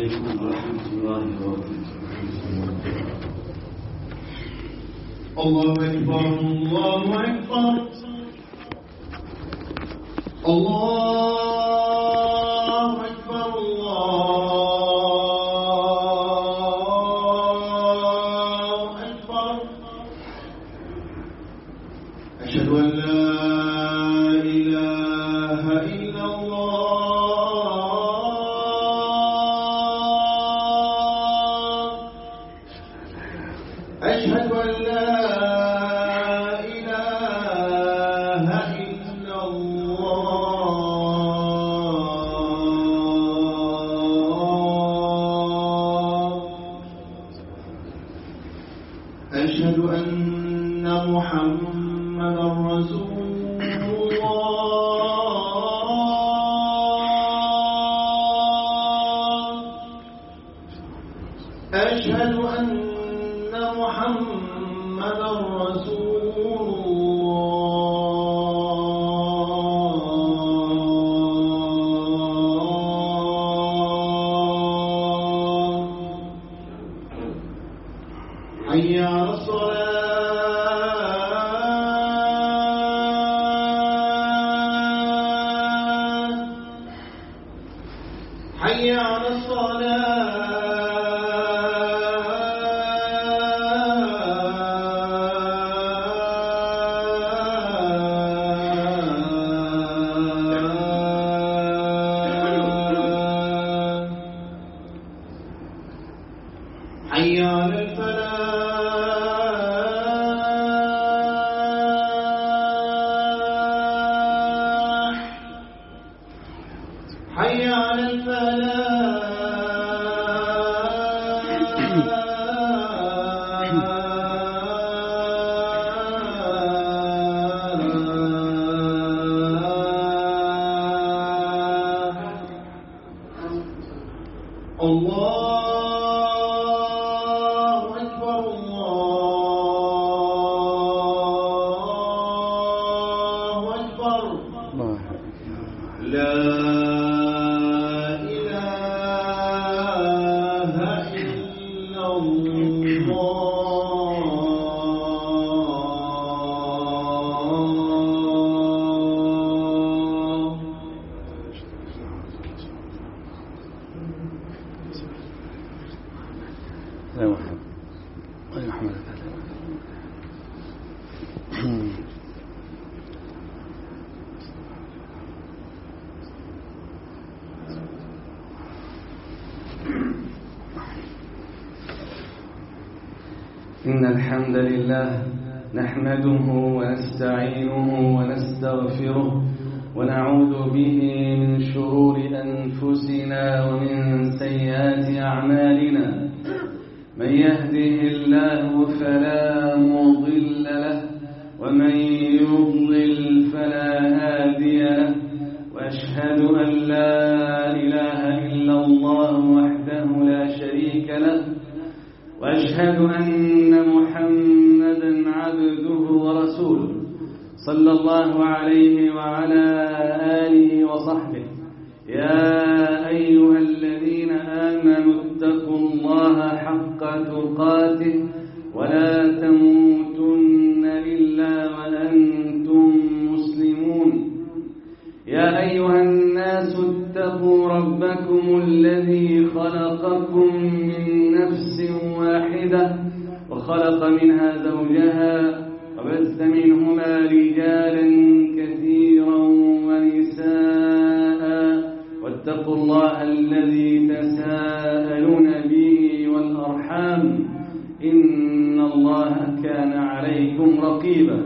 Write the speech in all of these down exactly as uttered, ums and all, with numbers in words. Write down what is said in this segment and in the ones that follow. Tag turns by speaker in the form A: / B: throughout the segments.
A: عليكم ورحمة الله وبركاته. الله أكبر الله أكبر الله أكبر الله أكبر. أشهد أن لا إله إلا الله. أشهد أن لا إله إلا الله. أشهد أن محمدا رسول الله. أشهد أن محمدا رسول الله. حي على الصلاة حي على الصلاة. حي على الفلاح حي على الفلاح. الله أكبر الله أكبر. لا إله إلا الله.
B: يا محمد يا محمد إن الحمد لله نحمده ونستعينه ونستغفره ونعوذ به من شرور أنفسنا ومن سيئات أعمالنا. من يهده الله فلا مضل له ومن يضلل فلا هادي له. وأشهد أن لا إله إلا الله وحده لا شريك له. وأشهد أن محمدا عبده ورسوله صلى الله عليه وعلى آله وصحبه. يا أيها الذين آمنوا اتقوا الله حق تقاته ولا تموتن إلا وأنتم مسلمون. يا أيها الناس اتقوا ربكم الذي خلقكم من نفس واحدة وخلق منها زوجها وبث منهما رجالا كثيرا ونساء. واتقوا الله الذي تساءلون به والأرحام إن الله كان عليكم رقيبا.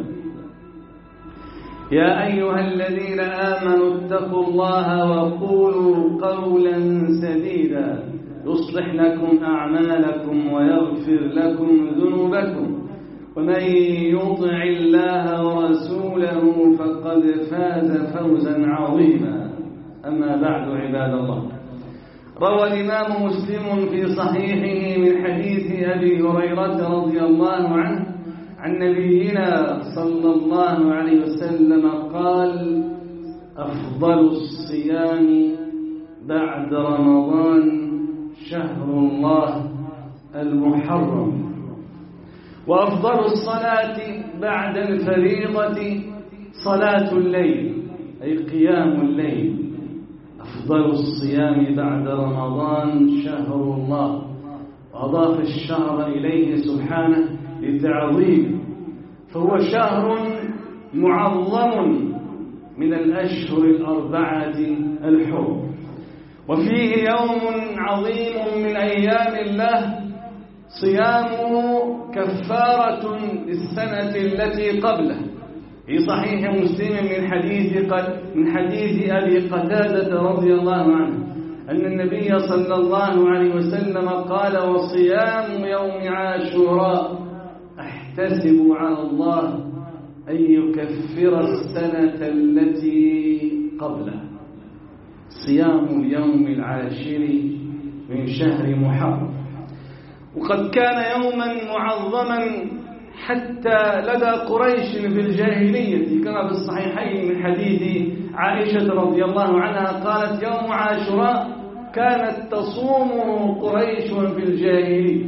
B: يا أيها الذين آمنوا اتقوا الله وقولوا قولا سديدا يصلح لكم أعمالكم ويغفر لكم ذنوبكم. ومن يطع الله ورسوله فقد فاز فوزا عظيما. أما بعد عباد الله، روى الإمام مسلم في صحيحه من حديث أبي هريرة رضي الله عنه عن نبينا صلى الله عليه وسلم قال: أفضل الصيام بعد رمضان شهر الله المحرم. وأفضل الصلاة بعد الفريضة صلاة الليل أي قيام الليل. أفضل الصيام بعد رمضان شهر الله، وأضاف الشهر إليه سبحانه لتعظيمه، فهو شهر معظم من الأشهر الأربعة الحرم، وفيه يوم عظيم من أيام الله صيامه كفارة للسنة التي قبله. في صحيح مسلم من حديث من حديث أبي قتادة رضي الله عنه أن النبي صلى الله عليه وسلم قال: وصيام يوم عاشوراء أحتسب على الله أن يكفر السنة التي قبله. صيام اليوم العاشر من شهر محرم، وقد كان يوما معظما حتى لدى قريش في الجاهلية، كما في الصحيحين من حديث عائشة رضي الله عنها قالت: يوم عاشوراء كانت تصومه قريش في الجاهلية.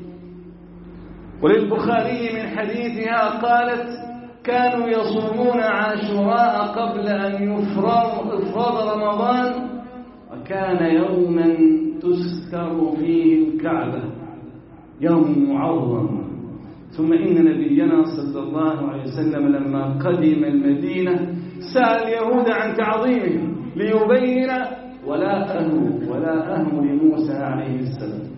B: وللبخاري من حديثها قالت: كانوا يصومون عاشوراء قبل أن يفرض رمضان، وكان يوما تذكر فيه الكعبة، يوم معظم. ثم إن نبينا صلى الله عليه وسلم لما قدم المدينة سأل اليهود عن تعظيمه ليبين ولاءه ولاءه لموسى عليه السلام.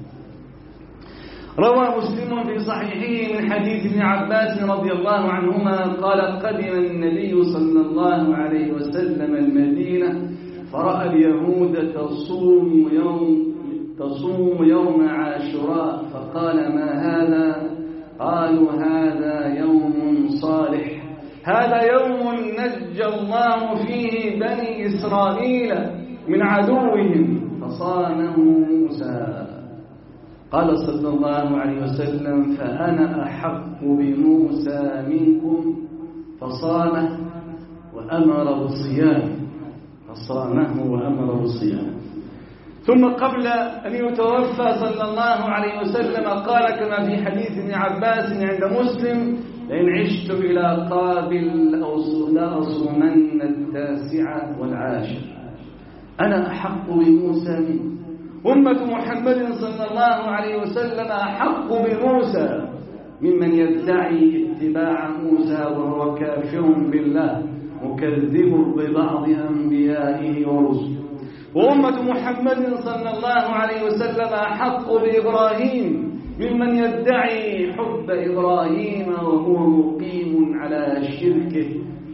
B: روى مسلم في صحيحه من حديث ابن عباس رضي الله عنهما قال: قدم النبي صلى الله عليه وسلم المدينة فرأى اليهود تصوم يوم تصوم يوم عاشوراء، فقال: ما هذا؟ قالوا: هذا يوم صالح، هذا يوم نجى الله فيه بني إسرائيل من عدوهم فصامه موسى. قال صلى الله عليه وسلم: فأنا أحق بموسى منكم، فصامه وأمر بالصيام فصامه وأمر بالصيام. ثم قبل أن يتوفى صلى الله عليه وسلم قال كما في حديث ابن عباس عند مسلم: لئن عشت إلى قابل لأصومن التاسعة والعاشر. أنا أحق بموسى منكم، أمة محمد صلى الله عليه وسلم أحق بموسى ممن يدعي اتباع موسى وهو كافر بالله مكذب ببعض أنبيائه ورسله. وأمة محمد صلى الله عليه وسلم أحق بإبراهيم ممن يدعي حب إبراهيم وهو مقيم على شركه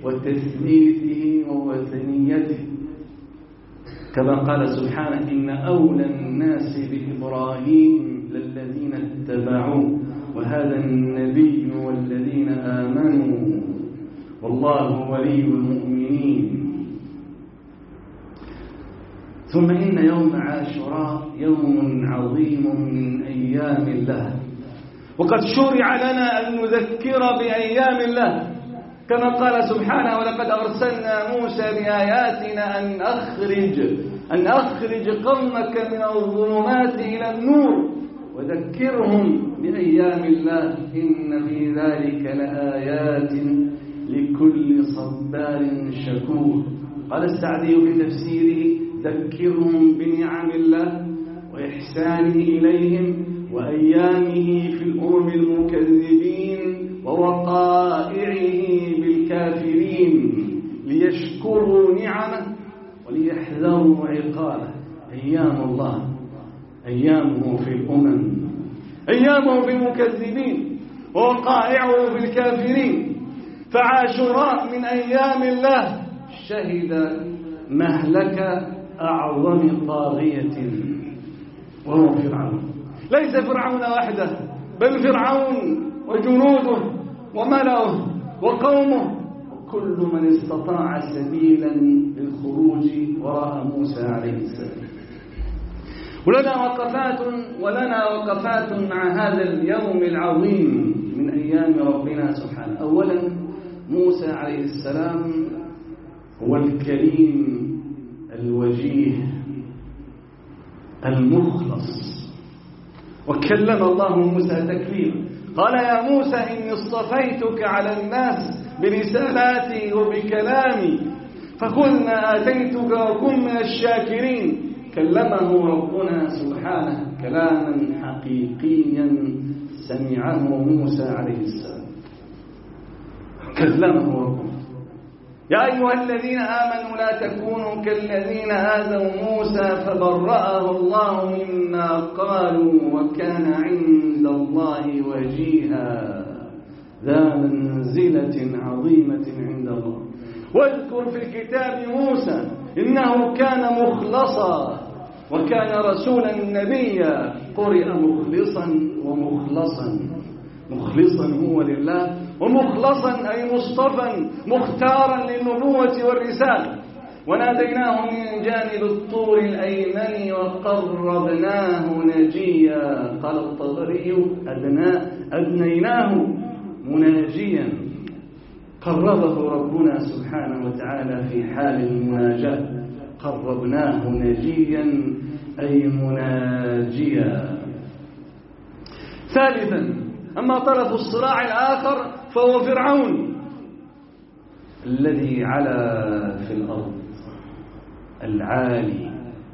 B: وتثليثه ووثنيته، كما قال سبحانه: إن أولى الناس بإبراهيم للذين اتبعوه وهذا النبي والذين آمنوا والله ولي المؤمنين. ثم إن يوم عاشوراء يوم عظيم من أيام الله، وقد شرع لنا أن نذكر بأيام الله، كما قال سبحانه: ولقد أرسلنا موسى بآياتنا أن أخرج أن أخرج قومك من الظلمات إلى النور وذكرهم بأيام الله إن في ذلك لآيات لكل صبار شكور. قال السعدي في تفسيره: ذكرهم بنعم الله وإحسانه إليهم وأيامه في الأمم المكذبين ووقائعه بالكافرين ليشكروا نعمه وليحذروا عقابه. أيام الله، أيامه في الأمم، أيامه في المكذبين ووقائعه في الكافرين. فعاشوراء من أيام الله شهد مهلك أعظم طاغية وهو فرعون. ليس فرعون وحده، بل فرعون وجنوده وملأه وقومه وكل من استطاع سبيلا للخروج وراء موسى عليه السلام. ولنا وقفات ولنا وقفات مع هذا اليوم العظيم من أيام ربنا سبحانه. أولا، موسى عليه السلام هو الكريم الوجيه المخلص. وكلم الله موسى تكليما، قال يا موسى إني اصطفيتك على الناس برسالاتي وبكلامي فخذ ما آتيتك وكن من الشاكرين. كلمه ربنا سبحانه كلاما حقيقيا سمعه موسى عليه السلام. كلمه ربنا يا أيها الذين آمنوا لا تكونوا كالذين آذوا موسى فبرأه الله مما قالوا وكان عند الله وجيها ذا منزلة عظيمة عند الله. واذكر في الكتاب موسى إنه كان مخلصا وكان رسولا نبيا. قرئ مخلصا ومخلصا. مخلصا هو لله، ومخلصا أي مصطفى مختارا للنبوة والرسالة. وناديناه من جانب الطور الأيمن وقربناه نجيا. قال الطبري أدنيناه مناجيا. قربه ربنا سبحانه وتعالى في حال المناجاة. قربناه نجيا أي مناجيا. ثالثا، أما طرف الصراع الآخر فهو فرعون الذي علا في الأرض، العالي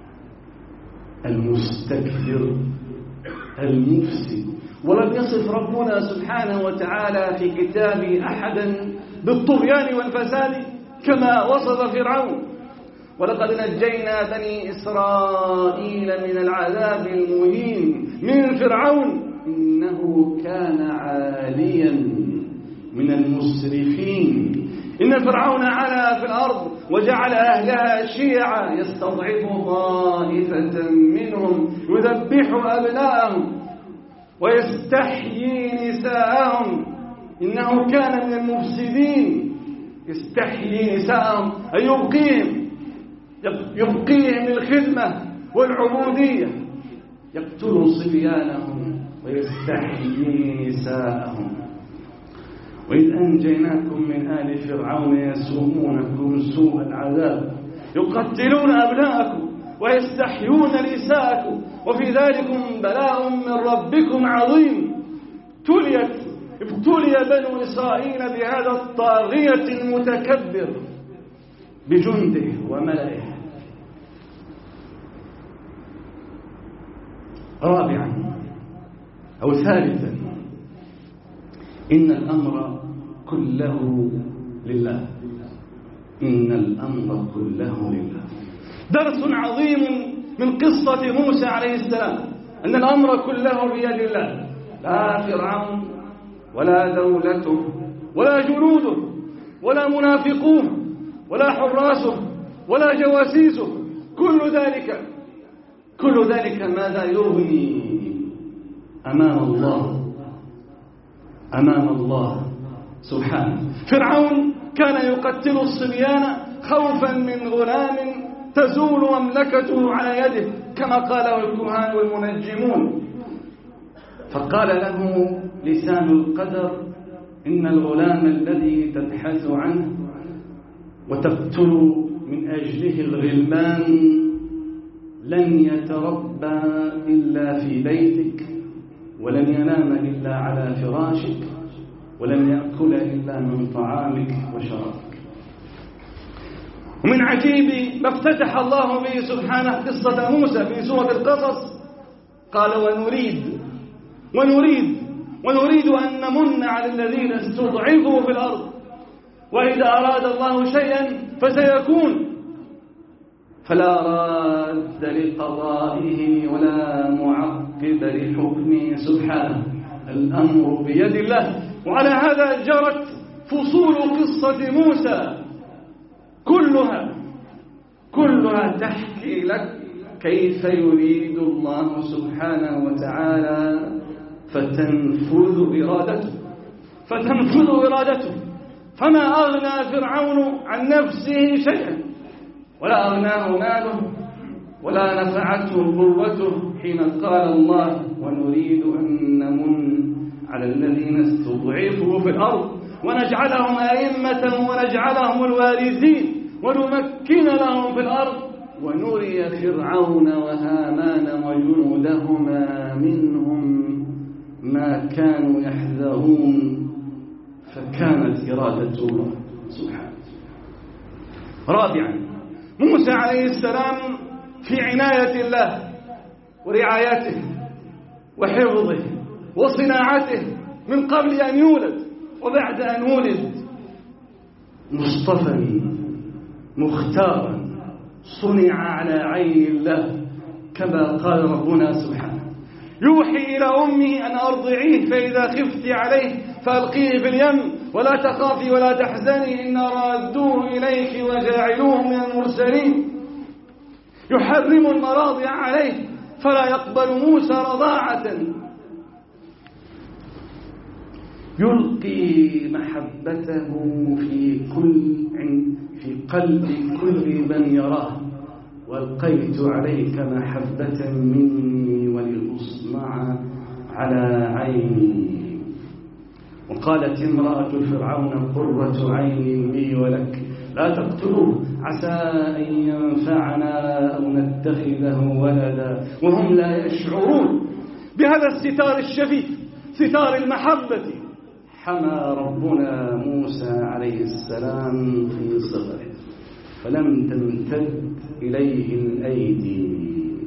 B: المستكبر المفسد. ولم يصف ربنا سبحانه وتعالى في كتابه أحدا بالطغيان والفساد كما وصف فرعون. ولقد نجينا بني إسرائيل من العذاب المهين من فرعون إنه كان عاليا من المسرفين. إن فرعون علا في الأرض وجعل أهلها شيعا يستضعف طائفة منهم يذبح أبناءهم ويستحيي نساءهم إنه كان من المفسدين. يستحيي نساءهم أي يبقيهم يبقيهم الخدمة والعبودية. يقتل صبيانهم ويستحيي نساءهم. وإذ أنجيناكم من آل فرعون يسومونكم سوء العذاب يقتلون أبناءكم ويستحيون نساءكم وفي ذلكم بلاء من ربكم عظيم. تليت ابتلي بنو إسرائيل بهذا الطاغية المتكبر بجنده وملئه. رابعا أو ثالثا، إن الأمر كله لله. إن الأمر كله لله. درس عظيم من قصة موسى عليه السلام أن الأمر كله بيد الله. لا فرعون ولا دولته ولا جنوده ولا منافقوه ولا حراسه ولا جواسيسه، كل ذلك كل ذلك ماذا يغني أمام الله أمام الله سبحانه. فرعون كان يقتل الصبيان خوفا من غلام تزول مملكته على يده كما قاله الكهان والمنجمون. فقال له لسان القدر إن الغلام الذي تبحث عنه وتقتل من أجله الغلمان لن يتربى إلا في بيتك ولن ينام إلا على فراشك ولن يأكل إلا من طعامك وشرابك. ومن عجيب ما افتتح الله به سبحانه قصة موسى في سورة القصص قال ونريد ونريد ونريد أن نمن على الذين استضعفوا في الأرض وإذا أراد الله شيئا فسيكون فلا راد لقضائه ولا معقب لحكمه سبحانه. الأمر بيد الله. وعلى هذا جرت فصول قصة موسى كلها كلها تحكي لك كيف يريد الله سبحانه وتعالى فتنفذ إرادته فتنفذ إرادته. فما أغنى فرعون عن نفسه شيئا ولا أغناه ماله ولا نفعته قوته حين قال الله ونريد أن نمن على الذين استضعفوا في الأرض ونجعلهم أئمة ونجعلهم الوارثين ونمكن لهم في الأرض ونري فرعون وهامان منهم ما كانوا يحذرون فكانت إرادة الله سبحانه. رابعا، موسى عليه السلام في عناية الله ورعايته وحفظه وصناعته من قبل أن يولد وبعد أن ولد، مصطفى مختارا صنع على عين الله كما قال ربنا سبحانه: يوحي إلى أمه أن أرضعيه فإذا خفت عليه فألقيه في اليم ولا تخافي ولا تحزني إن رادوه إليك وجاعلوه من المرسلين. يحرم المراضع عليه فلا يقبل موسى رضاعة. يلقي محبته في كل في قلب كل من يراه. وألقيت عليك محبة مني ولتصنع على عيني. وقالت امرأة فرعون: قرة عين لي ولك لا تقتلوه عسى أن ينفعنا أو نتخذه ولدا وهم لا يشعرون. بهذا الستار الشفيف، ستار المحبة، حمى ربنا موسى عليه السلام في صغره فلم تمتد إليه الأيدي.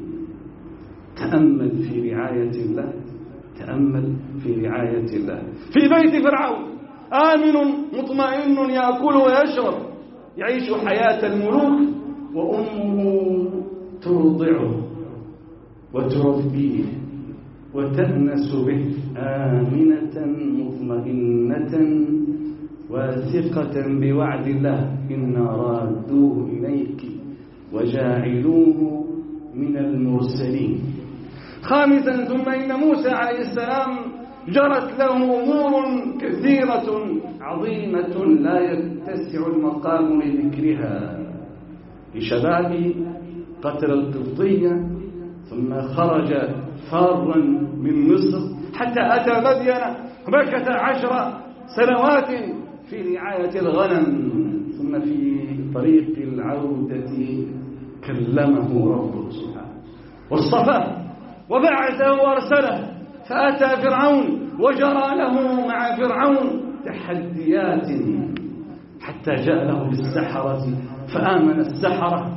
B: تأمل في رعاية الله، تأمل في رعاية الله. في بيت فرعون آمن مطمئن يأكل ويشرب، يعيش حياة الملوك، وأمه ترضعه وتربيه وتأنس به، آمنة مطمئنة واثقة بوعد الله: إنا رادوه إليك وجاعلوه من المرسلين. خامسا، ثم إن موسى عليه السلام جرت له أمور كثيرة عظيمة لا يتسع المقام لذكرها. لشباب قتل القبطية ثم خرج فارا من مصر حتى أتى مدين مكث عشر سنوات في رعاية الغنم، ثم في طريق العودة كلمه ربه سبحانه واصطفاه وبعثه وارسله، فأتى فرعون وجرى له مع فرعون تحديات حتى جاء له بالسحرة فآمن السحرة.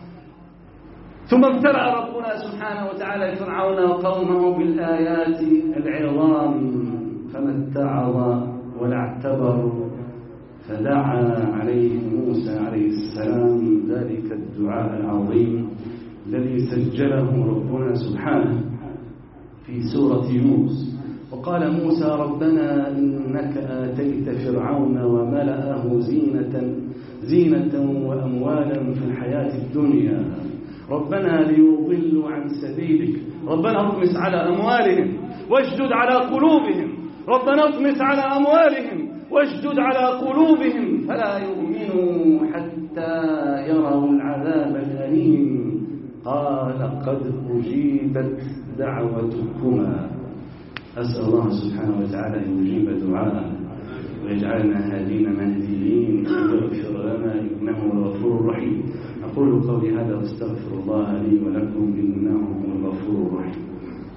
B: ثم ابتلى ربنا سبحانه وتعالى فرعون وقومه بالآيات العظام فما اتعظ ولا اعتبر، فدعا عليه موسى عليه السلام ذلك الدعاء العظيم الذي سجله ربنا سبحانه في سورة يونس. وقال موسى: ربنا إنك آتيت فرعون وملأه زينة زينة وأموالا في الحياة الدنيا، ربنا ليضلوا عن سبيلك، ربنا اطمس على أموالهم واشدد على قلوبهم، ربنا اطمس على أموالهم واشدد على قلوبهم فلا يؤمنوا حتى يروا العذاب الأليم. قال: قد أجيبت دعوتكما. أسأل الله سبحانه وتعالى أن يجيب دعاءنا ويجعلنا هادين مهديين ويغفر لنا إنه الغفور الرحيم. أقول قولي هذا واستغفر الله لي ولكم إنه هو الغفور الرحيم.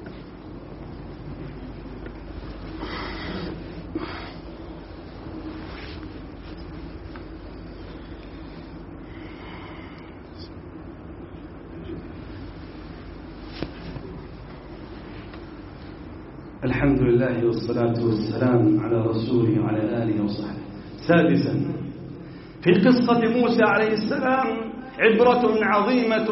B: الحمد لله والصلاة والسلام على رسوله وعلى آله وصحبه. سادسا، في قصة موسى عليه السلام عبرة عظيمة،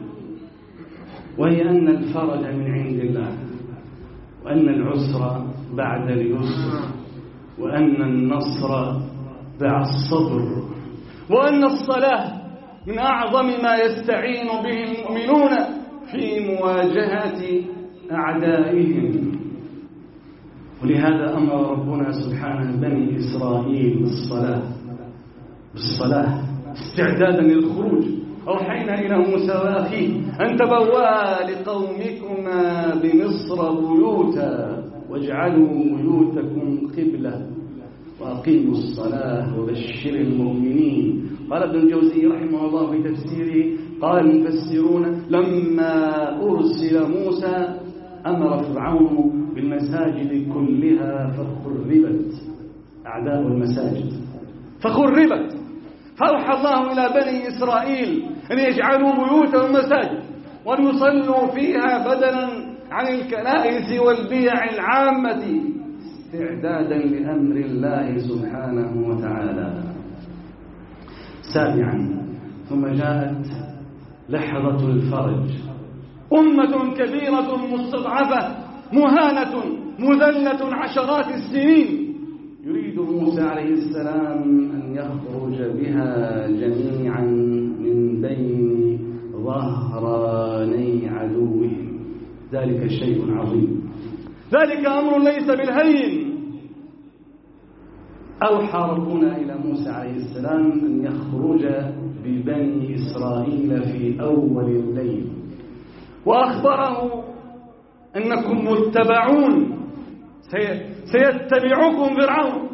B: وهي أن الفرج من عند الله، وأن العسر بعد اليسر، وأن النصر بعد الصبر، وأن الصلاة من أعظم ما يستعين به المؤمنون في مواجهة أعدائهم. ولهذا أمر ربنا سبحانه بني إسرائيل بالصلاة بالصلاة استعدادا للخروج. أوحينا إلى موسى وأخيه أن تبوأ لقومكما بمصر بيوتا واجعلوا بيوتكم قبلة وأقيموا الصلاة وبشر المؤمنين. قال ابن الجوزي رحمه الله في تفسيره، قال المفسرون: لما أرسل موسى أمر فرعون بالمساجد كلها فخربت، أعداء المساجد فخربت. فأوحى الله إلى بني إسرائيل أن يجعلوا بيوتهم مساجد وأن يصلوا فيها بدلا عن الكنائس والبيع العامة استعدادا لأمر الله سبحانه وتعالى. سابعا، ثم جاءت لحظة الفرج. أمة كبيرة مستضعفة مهانة مذلة عشرات السنين، يريد موسى عليه السلام أن يخرج بها جميعا من بين ظهراني عدوهم. ذلك شيء عظيم، ذلك أمر ليس بالهين. أوحى ربنا إلى موسى عليه السلام أن يخرج ببني إسرائيل في أول الليل، وأخبره أنكم متبعون، سيتبعكم فرعون.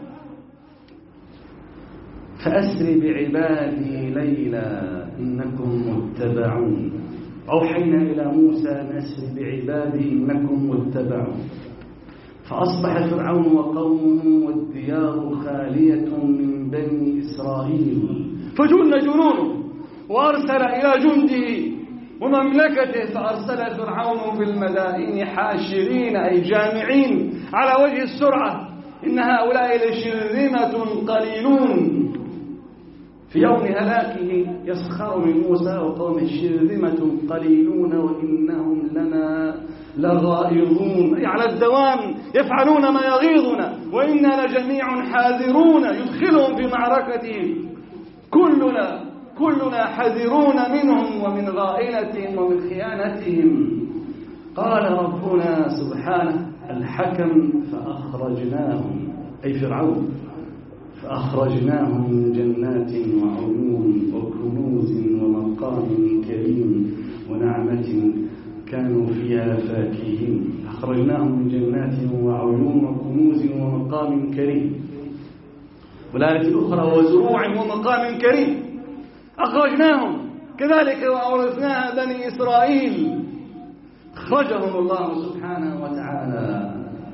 B: فأسر بعبادي ليلا إنكم متبعون. أوحينا إلى موسى أن أسر بعبادي إنكم متبعون. فأصبح فرعون وقومه والديار خالية من بني إسرائيل، فجن جنونه وأرسل إلى جنده ومملكته. فأرسل فرعون في المدائن حاشرين أي جامعين على وجه السرعة، إن هؤلاء لشرذمة قليلون. في يوم هلاكه يسخر من موسى وقومه شرذمة قليلون وإنهم لنا لغائظون، أي على الدوام يفعلون ما يغيظنا، وإنا لجميع حاذرون، يدخلهم في معركتهم. كلنا كلنا حذرون منهم ومن غائلتهم ومن خيانتهم. قال ربنا سبحانه الحكم فأخرجناهم، أي فرعون، فأخرجناهم من جنات وعيون وكنوز ومقام كريم ونعمة كانوا فيها فاكهين. أخرجناهم من جنات وعيون وكنوز ومقام كريم. والآية الأخرى وزروع ومقام كريم. أخرجناهم كذلك وأورثناها بني إسرائيل. أخرجهم الله سبحانه وتعالى.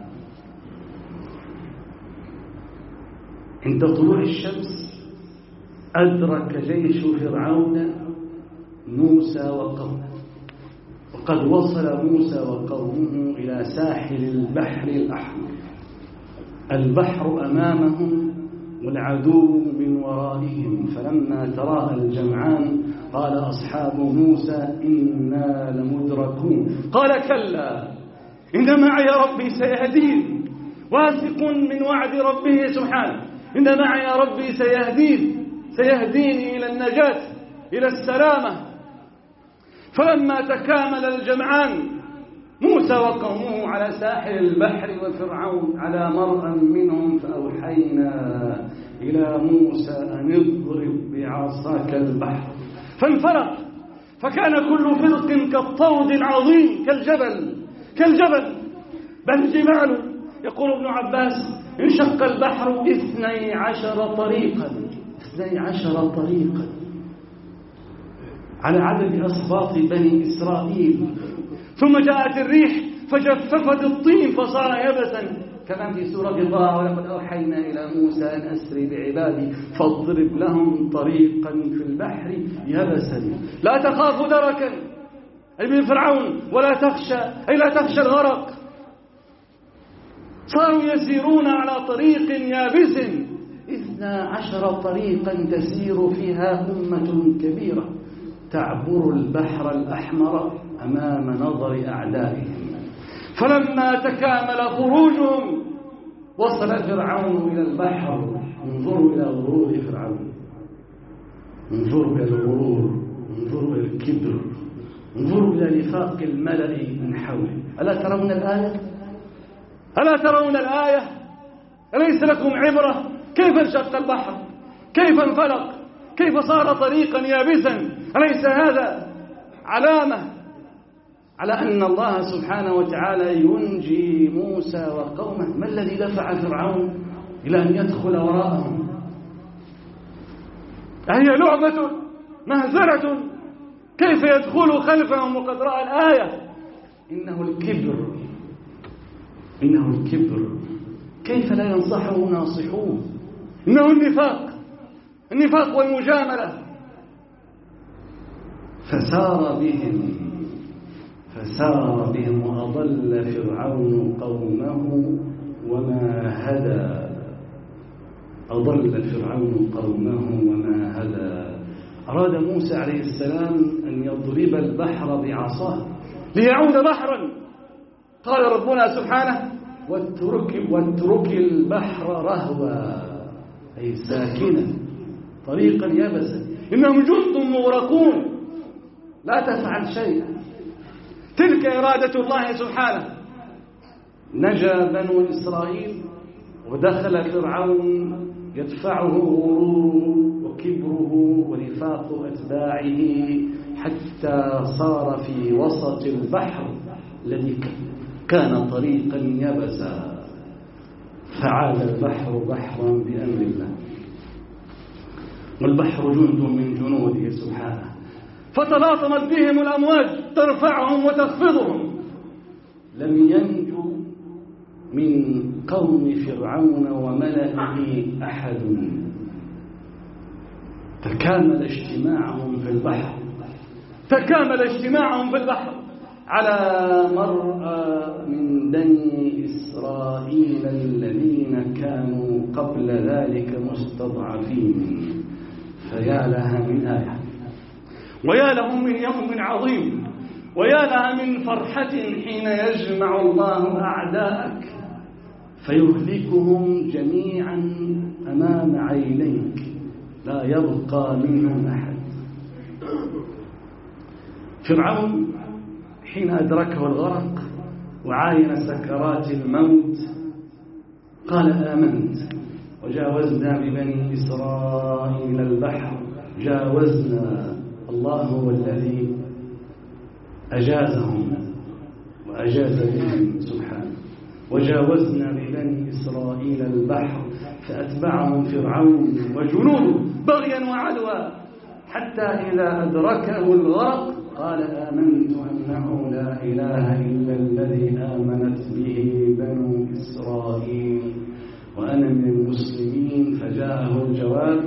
B: عند طلوع الشمس أدرك جيش فرعون موسى وقومه، وقد وصل موسى وقومه إلى ساحل البحر الأحمر. البحر أمامهم والعدو من ورائهم. فلما تراءى الجمعان قال أصحاب موسى إنا لمدركون. قال كلا إن معي ربي سيهدين. واثق من وعد ربه سبحانه، إن معي ربي سيهدين سيهديني إلى النجاة إلى السلامة. فلما تكامل الجمعان موسى وقومه على ساحل البحر وفرعون على مرأى منهم فأوحينا إلى موسى أن اضرب بعصاك البحر فانفلق فكان كل فرق كالطود العظيم كالجبل كالجبل بل جبال. يقول ابن عباس انشق البحر اثني عشر طريقا اثني عشر طريقا على عدد أصباط بني إسرائيل. ثم جاءت الريح فجففت الطين فصار يبسا كما في سورة طه ولقد أوحينا إلى موسى أن أسري بعبادي فاضرب لهم طريقا في البحر يبسا لا تخاف دركا أي من فرعون ولا تخشى أي لا تخشى الغرق. صاروا يسيرون على طريق يابس اثنا عشر طريقا تسير فيها أمة كبيرة تعبر البحر الأحمر أمام نظر أعدائهم. فلما تكامل خروجهم وصل فرعون إلى البحر. انظروا إلى غرور فرعون، انظروا إلى الغرور، انظروا إلى الكبر، انظروا إلى نفاق الملأ من حوله. ألا ترون الآية؟ ألا ترون الآية؟ أليس لكم عبرة؟ كيف انشق البحر؟ كيف انفلق؟ كيف صار طريقا يابسا؟ أليس هذا علامة على أن الله سبحانه وتعالى ينجي موسى وقومه؟ ما الذي دفع فرعون إلى أن يدخل وراءهم؟ هي لعبة مهزلة، كيف يدخل خلفهم وقد رأى الآية؟ إنه الكبر، إنه الكبر. كيف لا ينصحه ناصحوه؟ إنه النفاق، النفاق والمجاملة. فسار بهم فسار بهم وأضل فرعون قومه وما هدى. أضل فرعون قومه وما هدى. أراد موسى عليه السلام أن يضرب البحر بعصاه ليعود بحرا. قال ربنا سبحانه: واترك, واترك البحر رهوا، أي ساكنا طريقا يبسا، إنهم جند مغرقون، لا تفعل شيئا. تلك إرادة الله سبحانه. نجا بنو إسرائيل ودخل فرعون يدفعه غروره وكبره ونفاق أتباعه حتى صار في وسط البحر الذي كان طريقا يبسا، فعاد البحر بحرا بأمر الله، والبحر جند من جنوده سبحانه. فتلاطمت بهم الأمواج ترفعهم وتخفضهم. لم ينجو من قوم فرعون وملئه أحد. تكامل اجتماعهم في البحر تكامل اجتماعهم في البحر على مرأى من بني إسرائيل الذين كانوا قبل ذلك مستضعفين. فيا لها من آية، ويا لهم من يوم عظيم، ويا لها من فرحة حين يجمع الله أعداءك فيهلكهم جميعا أمام عينيك، لا يبقى منهم أحد. فرعون حين أدركه الغرق وعاين سكرات الموت قال: آمنت وجاوزنا ببني إسرائيل البحر. جاوزنا، الله هو الذي أجازهم وأجاز بهم سبحانه. وجاوزنا ببني إسرائيل البحر فأتبعهم فرعون وجنوده بغيا وعدوى حتى إذا أدركه الغرق قال: آمنت أنه لا إله إلا الذي آمنت به بنو إسرائيل وأنا من المسلمين. فجاءه الجواب: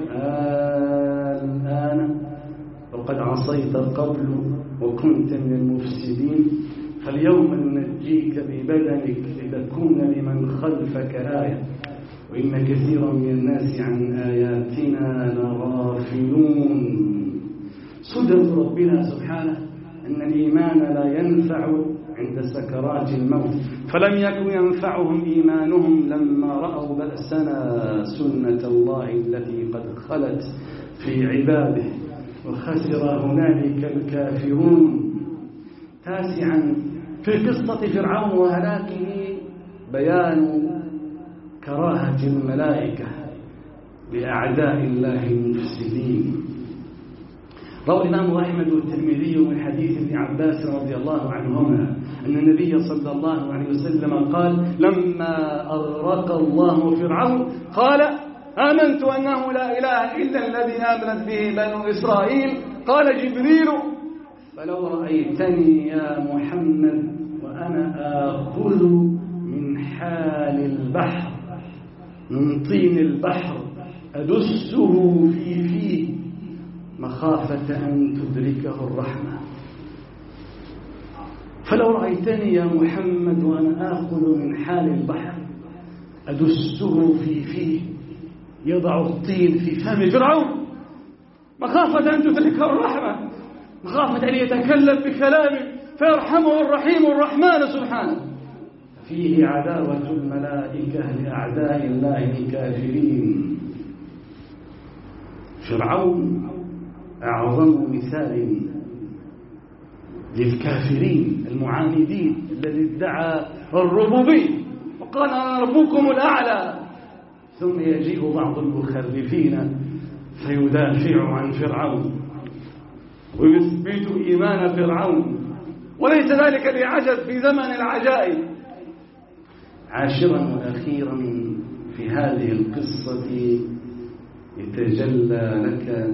B: الآن وقد عصيت قبل وكنت من المفسدين، فاليوم ننجيك ببدنك لتكون لمن خلفك آية وإن كثيرا من الناس عن آياتنا لغافلون. سدد ربنا سبحانه أن الإيمان لا ينفع عند سكرات الموت، فلم يكن ينفعهم إيمانهم لما رأوا بأسنا سنة الله التي قد خلت في عباده وخسر هنالك الكافرون. تاسعا في قصة فرعون وهلاكه بيان كراهة الملائكة لأعداء الله المفسدين. روى الإمام أحمد والترمذي من حديث ابن عباس رضي الله عنهما أن النبي صلى الله عليه وسلم قال: لما أغرق الله فرعون قال: آمنت أنه لا إله إلا الذي آمنت به بنو إسرائيل. قال جبريل: فلو رأيتني يا محمد وأنا آخذ من حال البحر، من طين البحر، أدسه في فيه مخافة أن تدركه الرحمة. فلو رأيتني يا محمد وأنا آخذ من حال البحر أدسه في فيه، يضع الطين في فم فرعون مخافة أن تدركه الرحمة، مخافة أن يتكلم بكلام فيرحمه الرحيم الرحمن سبحانه. فيه عداوة الملائكة لأعداء الله الكافرين. فرعون أعظم مثال للكافرين المعاندين الذي ادعى الربوبية وقال: أنا ربكم الأعلى، ثم يجيء بعض المخرفين فيدافع عن فرعون ويثبت إيمان فرعون، وليس ذلك بعجز في زمن العجائب. عاشرا وأخيرا في هذه القصة يتجلى لك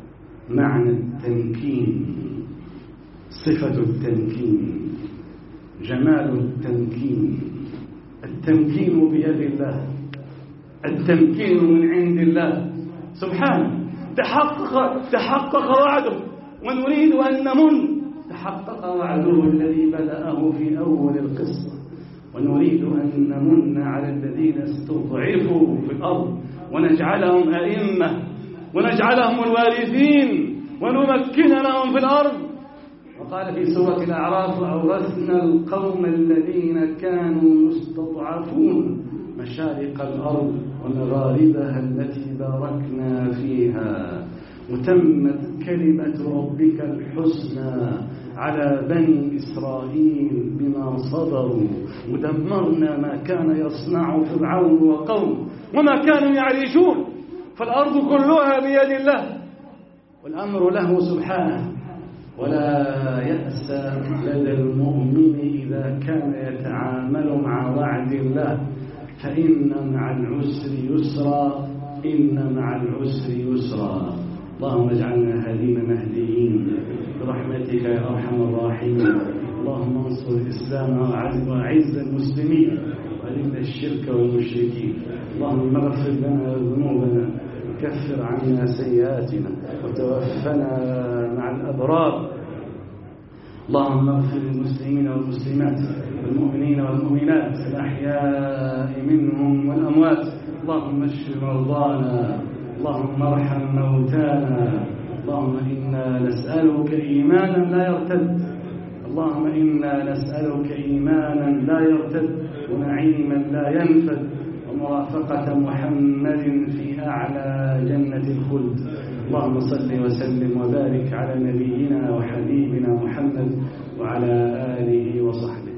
B: معنى التمكين، صفة التمكين. جمال التمكين. التمكين بيد الله، التمكين من عند الله سبحانه. تحقق تحقق وعده، ونريد أن نمن. تحقق وعده الذي بدأه في أول القصة، ونريد أن نمن على الذين استضعفوا في الأرض ونجعلهم أئمة ونجعلهم الوارثين ونمكن لهم في الأرض. وقال في سورة الأعراف: وأورثنا القوم الذين كانوا يستضعفون مشارق الأرض ومغاربها التي باركنا فيها وتمت كلمة ربك الحسنى على بني إسرائيل بما صبروا ودمرنا ما كان يصنع فرعون وقوم وما كانوا يعرشون. فالأرض كلها بيد الله والأمر له سبحانه. ولا يأس لدى المؤمن إذا كان يتعامل مع وعد الله، فإن مع العسر يسرا، إن مع العسر يسرا. اللهم اجعلنا هادين مهديين برحمتك يا أرحم الراحمين. اللهم انصر الإسلام وأعز المسلمين وأذل الشرك والمشركين. اللهم اغفر لنا ذنوبنا وكفر عنا سيئاتنا وتوفنا مع الأبرار. اللهم اغفر للمسلمين والمسلمات والمؤمنين والمؤمنات الأحياء منهم والأموات. اللهم اشف مرضانا، اللهم ارحم موتانا. اللهم إنا نسألك إيمانا لا يرتد، اللهم إنا نسألك إيمانا لا يرتد ونعيما لا ينفد ومرافقة محمد في أعلى جنة الخلد. اللهم صل وسلم وبارك على نبينا وحبيبنا محمد وعلى آله وصحبه.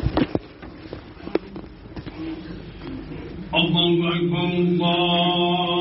C: الله أكبر الله.